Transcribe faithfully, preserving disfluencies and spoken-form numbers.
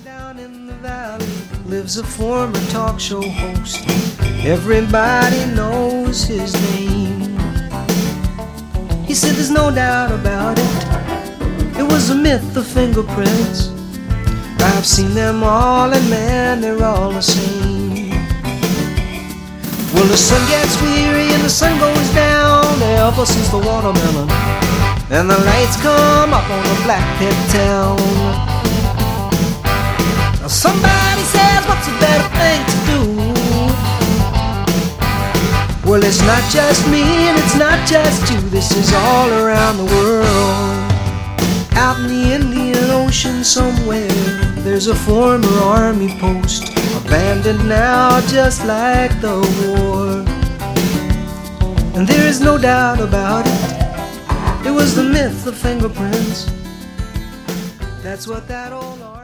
Down in the valley lives a former talk show host. Everybody knows his name. He said there's no doubt about it, it was a myth, the fingerprints. I've seen them all and man, they're all the same. Well, the sun gets weary and the sun goes down ever since the watermelon, and the lights come up on the black pit town. Now somebody says, what's a better thing to do? Well, it's not just me and it's not just you. This is all around the world. Out in the Indian Ocean somewhere, there's a former army post, abandoned now just like the war. And there is no doubt about it, it was the myth of fingerprints. That's what that old